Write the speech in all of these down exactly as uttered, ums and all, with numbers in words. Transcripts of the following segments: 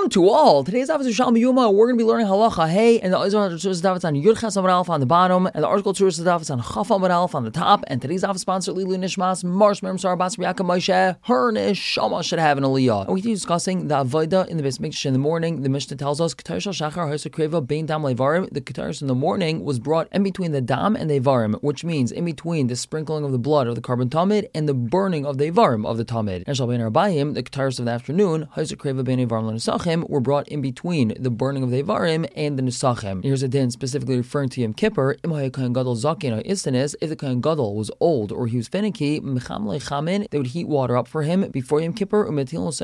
Welcome to all. Today's Daf is Shalom Yuma. We're going to be learning Halacha Hey, and the Izra Tzuras Daf is on Yud Ches Amud Aleph on the bottom, and the article Tzuras Daf is on Chaf Amud Aleph on the top. And today's Daf is sponsored Lilu Nishmas Marsh Merim Sar Bas Yaakov Moshe. Her neshama should have an aliyah. And we continue discussing the Avodah in the Beis Mikdash in the morning. The Mishnah tells us Ketar Shal Shachar Hosa Kreva Bein Dam Levarim. The Ketar in the morning was brought in between the Dam and the Ivarim, which means in between the sprinkling of the blood of the carbon Tamid and the burning of the Ivarim of the Tamid. And Shal Bein Arbayim, the Ketar of the afternoon Hosa Kreva Bein Ivarim L'Nesachim were brought in between the burning of the Ivarim and the Nesachim. Here's a din specifically referring to Yom Kippur. If the Kohen Gadol was old or he was finicky, they would heat water up for him before Yom Kippur and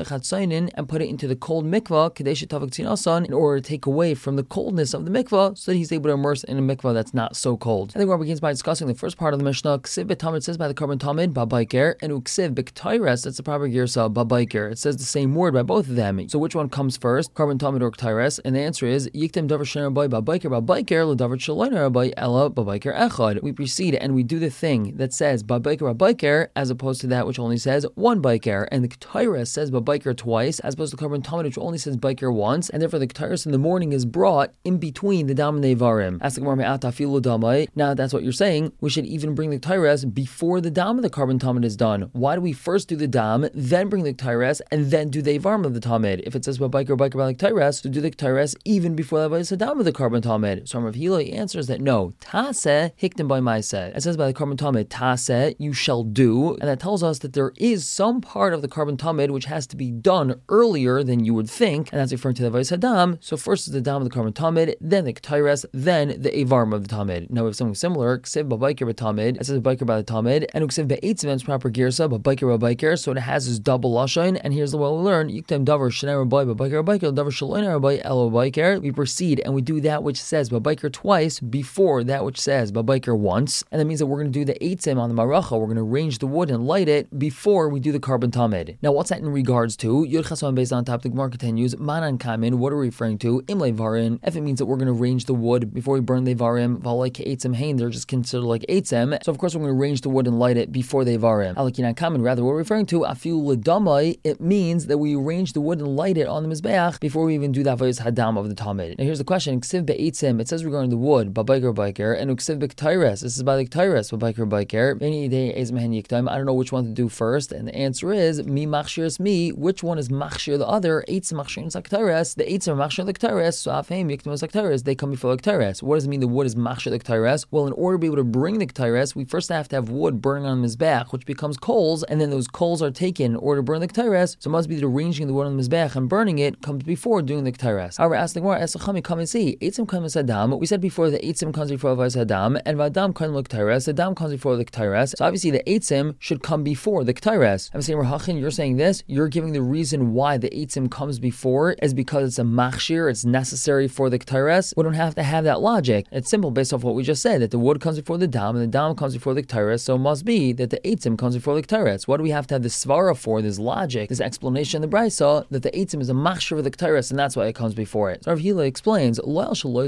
put it into the cold mikvah in order to take away from the coldness of the mikvah so that he's able to immerse in a mikvah that's not so cold. I think one begins by discussing the first part of the Mishnah. Ksiv betamid says by the carbon tamid babayker, and uksiv b'ktayres, that's the proper girsa babayker. It says the same word by both of them. So which one comes first, carbon tamid or ktayres? And the answer is yiktem davar shnei rabbi babayker babayker l'davar shaloin rabbi ella babayker echad. We proceed and we do the thing that says babayker babayker as opposed to that which only says one biker, and the ktayres says babayker twice as opposed to carbon tamid which only says biker once, and therefore the ktayres in the morning is brought in between the dam and the ivarim. Ask the Gemara me'ata afilu damai. Now that's what you're saying. We should even bring the ktayres before the dam of the carbon tamid is done. Why do we first do the dam, then bring the ktayres, and then do the ivarim of the tamid? If it says babayker biker by the ktayres, to do the ktayres even before the dam of the carbon tamid. So Rav Hila answers that no, taseh hiktim by maaseh. It says by the carbon tamid taseh you shall do, and that tells us that there is some part of the carbon tamid which has to be done earlier than you would think, and that's referring to the Vais Hadam. So first is the dam of the carbon tamid, then the ktayres, then the ivarim of the tamid. Now we have something similar. Ksiv babayker b'tamid. It says biker by the tamid, and uksiv be'etzim is proper girsa, babayker babayker. So it has this double lashon. And here's the way we learn: yiktem davar shnei rabbi babayker babayker davar shaloin rabbi elo babayker. We proceed and we do that which says babayker twice before that which says babayker once, and that means that we're going to do the eitzim on the maracha. We're going to arrange the wood and light it before we do the carbon tamid. Now what's that in regards to? Yud Chasam based on top. The Gemara continues. Manan kamin. What are we referring to? Imle varin. If it means that we're going to arrange the wood before we burn the varim, v'alei ke'etzim hein, they're just considered like eitzim. So of course we're going to arrange the wood and light it before the varim. Alakinan kamin. Rather, what we're referring to afiu ledamai. It means that we arrange the wood and light it on the mizbeach before we even do that vayis hadam of the tamid. Now here's the question. Ksiv be'etzim. It says regarding the wood, babayker biker, and uksiv be'ktayres. This is by the ktayres, babayker biker. Any day ezim hen yiktaim. I don't know which one to do first, and the answer is mi machshirs mi. Which one is machshir the other? Eitzim machshirin saktares. The eitzim are machshir the ktayres. So afheim yiktim saktares. They come before the ktayres. What does it mean the wood is machshir the ktayres? Well, in order to be able to bring the ktayres, we first have to have wood burning on the mizbeach, which becomes coals, and then those coals are taken in order to burn the ktayres. So it must be the arranging the wood on the mizbeach and burning it comes before doing the ktayres. However, ask the Gemara, Esachami, come and see. Eitzim comes hadam. We said before the eitzim comes before the hadam, and vadam comes the ktayres. The dam comes before the ktayres. So obviously the eitzim should come before the ktayres. I'm saying, Rahachin, you're saying this. You're giving the reason why the eitzim comes before is because it's a machshir. It's necessary for the ktayres. We don't have to have that logic. It's simple based off what we just said, that the wood comes before the dam and the dam comes before the ktayres. So it must be that the eitzim comes before the ktayres. What do we have to have this svara for? This logic, this explanation in the brayso that the eitzim is a machshir of the ktayres, and that's why it comes before it. So Rav Hila explains, it's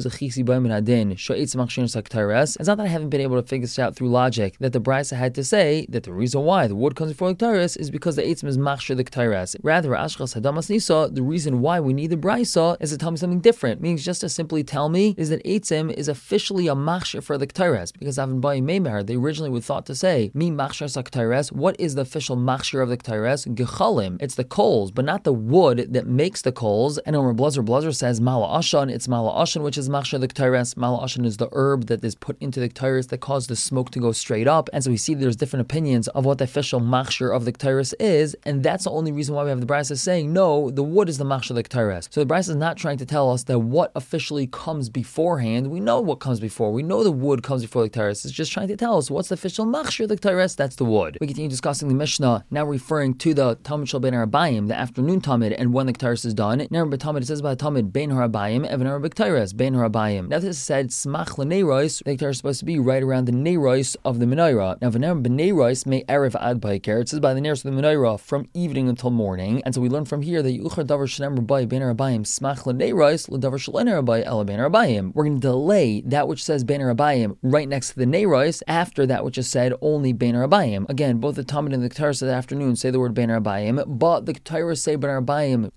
not that I haven't been able to figure this out through logic, that the brayso had to say that the reason why the wood comes before the ktayres is because the eitzim is machshir the ktayres. Rather, ashchas hadamas nisa, the reason why we need the brayso is to tell me something different. Meaning just to simply tell me is that eitzim is officially a machshir for the ktayres, because Avin Bayi Meimar, they originally would thought to say mi machshir sa ktayres. What is the official machshir of the ktayres? Gechalim. It's the coals, but not the wood that makes the coals. And Omer Blazer Blazer says mala ashan. It's mala ashan which is machshir the ktayres. Mala ashan is the herb that is put into the ktayres that causes the smoke to go straight up. And so we see there's different opinions of what the official machshir of the ktayres is, and that's the only reason why we have the brayso saying no, the wood is the machshir of the ktayres. So the brayso is not trying to tell us that what officially comes beforehand. We know what comes before. We know the wood comes before the ktayres. It's just trying to tell us what's the official machshir of the ktayres. That's the wood. We continue discussing the Mishnah, now referring to the Talmud Shal Ben Harabayim, the afternoon Talmud, and when the ktayres is done. Now by Talmud, it says by Talmud Ben Harabayim, Evan Harabayim ktayres, Ben Harabayim. Now this is said smach leneiros. The ktayres is supposed to be right around the neiros of the menorah. Now v'ner b'neiros may erev ad baiker. It says by the neiros of the menorah from evening until morning. And so we learn from here that yuchar davar shnem rabbi ben Harabayim smach leneiros l'davar shlen rabbi ela ben Harabayim. We're going to delay that which says ben Harabayim right next to the neiros after that which is said only ben Harabayim. Again, both the Talmud and the ktayres of the afternoon say the word ben Harabayim, but the ktayres say ben Harabayim closer to the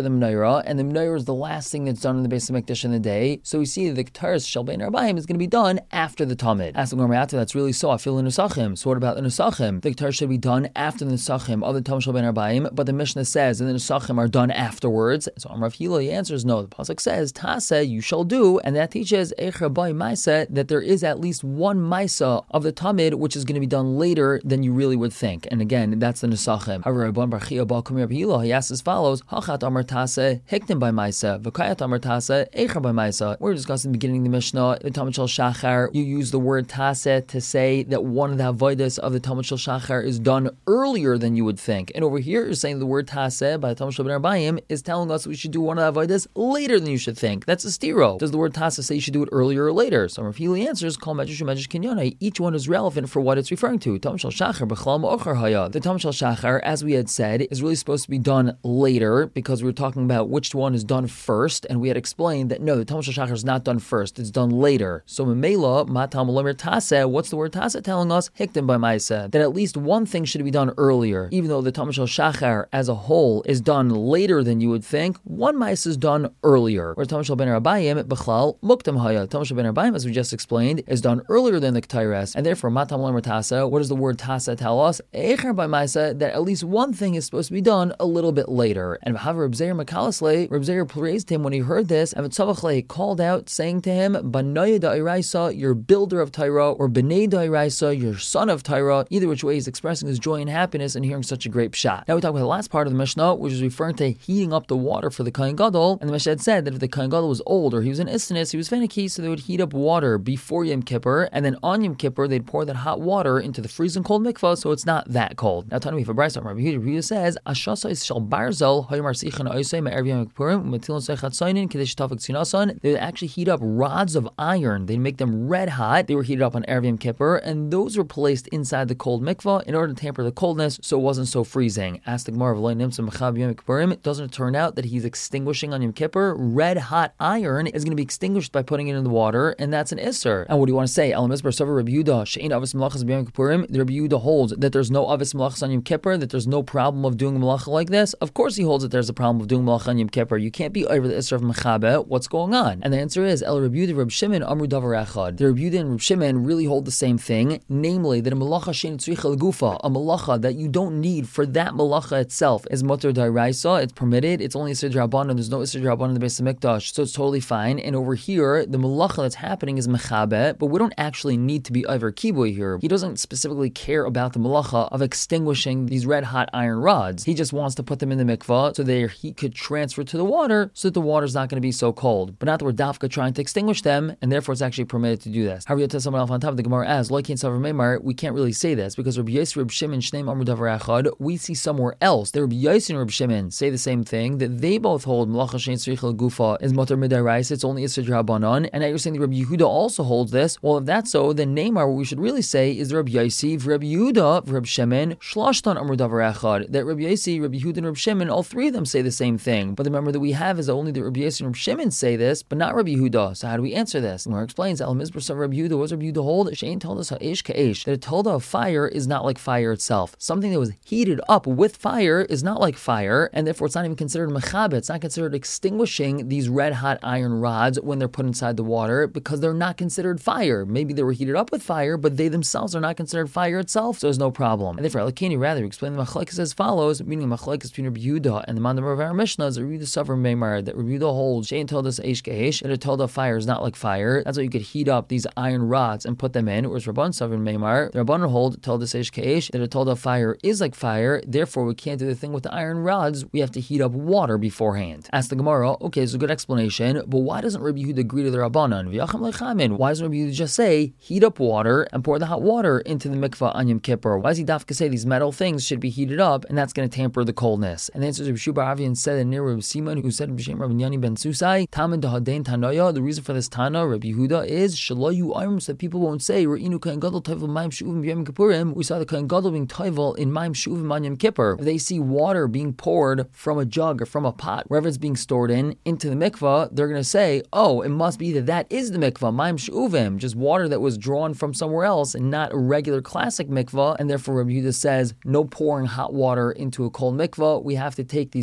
the menorah, and the menorah is the last thing that's done in the Beis Hamikdash in the day. So we see the Ketaris Shel Bein Arbaim is going to be done after the Tamid. Ask the Gemara after that's really so. I feel in Nesachim. So what about the Nesachim? The Ketaris should be done after the Nesachim of the Tamid Shel Bein Arbaim, but the Mishnah says and the Nesachim are done afterwards. So Amar Hila, he answers no. The pasuk says Tase, you shall do, and that teaches Eicher Bai Maisa that there is at least one Maisa of the Tamid which is going to be done later than you really would think. And again, that's the Nesachim. However, Rabban Bar Chia Bal Kumir Hila, he asks as follows: Hachat Amar Tase, Hiktim by Maisa, V'Kayat Amar Tase, Eicher by Maisa. We're discussing the beginning of the Mishnah, the Tamid Shel Shachar. You use the word Tase to say that one of the avodas of the Tamid Shel Shachar is done earlier than you would think. And over here, you're saying the word Tase by the Tamid Shel Bein Arbaim is telling us we should do one of the avodas later than you should think. That's a stiro. Does the word Tase say you should do it earlier or later? So Rav Hili answers, Kol Medrash Medrash Kinyonai. Each one is relevant for what it's referring to. Tamid Shel Shachar B'chlal Ma'ocher Haya. The Tamid Shel Shachar, as we had said, is really supposed to be done later because we were talking about which one is done first, and we had explained that no, the Tamid Shel Shachar is not done first; it's done later. So Memela Matam Lomer Tase. What's the word Tase telling us? Hiktim by Maisa. That at least one thing should be done earlier, even though the Tamid Shel Shachar as a whole is done later than you would think. One Maisa is done earlier. Whereas Tamid Shel Bein Arbaim B'chlal Muktam Haya. Tamid Shel Bein Arbaim, as we just explained, is done earlier than the Ketores, and therefore Matam Lomer Tase. What does the word Tase tell us? Eicher by Maisa, that at least one thing is supposed to be done a little bit later. And V'hav Reb Zeir Makalasle, Reb Zeir praised him when he heard this, and Tzavachle called out, saying to him, Banoya Da'iraisa, your builder of Tyra, or B'nei Da'iraisa, your son of Tyra. Either which way he's expressing his joy and happiness in hearing such a great shot. Now we talk about the last part of the Mishnah, which is referring to heating up the water for the Kohen Gadol, and the Mishnah had said that if the Kohen Gadol was old or he was an Istinus, he was finicky, so they would heat up water before Yom Kippur, and then on Yom Kippur they'd pour that hot water into the freezing cold mikvah, so it's not that cold. Now, Tanu B'Brayso, Rabbi Yehuda says, Ashasa is shel barzel hayom arsichan oisei me'erev Yom Kippurim u'metilon seichat soinin kedesh tafik tzinasan. They would actually heat up rods of iron. They'd make them red hot. They were heated up on Erev Yom Kippur, and those were placed inside the cold mikvah in order to tamper the coldness, so it wasn't so freezing. Asked the Gemara of Lo Nimtzah Mechab Yom Kippurim, doesn't it turn out that he's extinguishing on Yom Kippur? Red hot iron is going to be extinguished by putting it in the water, and that's an isser. And what do you want to say? El Mizbar Sover Rabbi Yehuda she'ein avos malachas b'Yom Kippurim. The Rabbi Yehuda holds that there's no avos malachas on Yom Kippur, that there's no problem of doing malacha like this. Of course, he holds that there's a problem of doing malacha on Yom Kippur. You can't be over the isser of mechabe. What's going on? And the answer is El Rabbi Yehuda, Reb Shimon, Amru Davar Echad. The Rabbi Yehuda and Reb Shimon really hold the same thing, namely that a malacha she'ein tzricha legufa, a malacha that you don't need for that malacha itself, is mutar d'oraisa. It's permitted. It's only isser d'rabbanan. There's no isser d'rabbanan in the Beis Hamikdash, so it's totally fine. And over here, the malacha that's happening is mechabe, but we don't actually need to be over kibui here. He doesn't specifically care about the malacha of extinguishing these red hot iron rods. He just wants to put them in the mikvah so that he could transfer to the water so that the water's not going to be so cold. But not that we're dafka trying to extinguish them, and therefore it's actually permitted to do this. However, you tell someone else on top of the Gemara as like in Savar Meimar, we can't really say this because Rabbi Yosef, Reb Shimon, Shneim Amru Davar Echad, we see somewhere else that Rabbi Yosef and Reb Shimon say the same thing, that they both hold malacha she'ein tzricha legufa is mutar midaraisa, it's only isser d'rabbanan, and now you're saying that Rabbi Yehuda also holds this. Well, if that's so, then Neymar, what we should really say is Rabbi Yosef, Rabbi Yehuda, Reb Shimon, Shlashtan Amru Davar Echad, that Rabbi Yosef, Rabbi Yehuda, and Reb Shimon, all three of them say the same thing. But the member that we have is that only the Rabbi Yosef and Reb Shimon say this, but not Rabbi Yehuda. So how do we answer this? And Gemara explains, Al Mizbar Sav Rabbi Yehuda, what does Rabbi Yehuda hold? Shein told us ha'esh ka'esh, that a tolda of fire is not like fire itself. Something that was heated up with fire is not like fire, and therefore it's not even considered mechabe. It's not considered extinguishing these red hot iron rods when they're put inside the water because they're not considered fire. Maybe they were heated up with fire, but they themselves are not considered fire itself, so there's no problem. And therefore, Alakini rather explain the machlekes as follows, meaning machlekes between Rabbi Yehuda and the mandamar of our Mishnah is Rabbi Yehuda Savar Meimar, that Rabbi Yehuda holds she'ein told us eish kehesh, that a told of fire is not like fire. That's why you could heat up these iron rods and put them in. Whereas Rabban Savar Meimar, the Rabban hold told us eish kehesh, that a told of fire is like fire. Therefore, we can't do the thing with the iron rods. We have to heat up water beforehand. Ask the Gemara, okay, it's a good explanation, but why doesn't Rabbi Yehuda agree to the Rabbanan? Why doesn't Rabbi Yehuda just say heat up water and pour the hot water into the mikvah on Yom Kippur? Why does he dafka say these metal things should be heated up and that's going to tamper the coldness? And the answer is Rabbi Shubar Avian said near Rabbi Simon, who said B'Shem Rabbi Yani ben Susai, Tamid Dahadein Tanaya. The reason for this Tana, Rabbi Yehuda, is Shalayu Ayrim, so that people won't say Re'inu Kohen Gadol Toivel Maim Shuvim B'Yom Kippurim. We saw the Kohen Gadol being Toivel in Maim Shuvim on Yom Kippur. If they see water being poured from a jug or from a pot, wherever it's being stored in, into the mikvah, they're going to say, oh, it must be that that is the mikvah, Maim Shuvim, just water that was drawn from somewhere else and not a regular classic mikvah. And therefore Rabbi Yehuda says, no pouring hot water into a cold mikvah. We have to take these red hot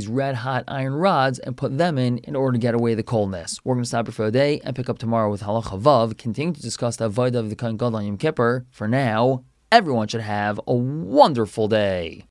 hot iron rods and put them in in order to get away the coldness. We're going to stop here for a day and pick up tomorrow with Halacha Vav, continue to discuss the Avodah of the Kohen Gadol on Yom Kippur. For now, everyone should have a wonderful day.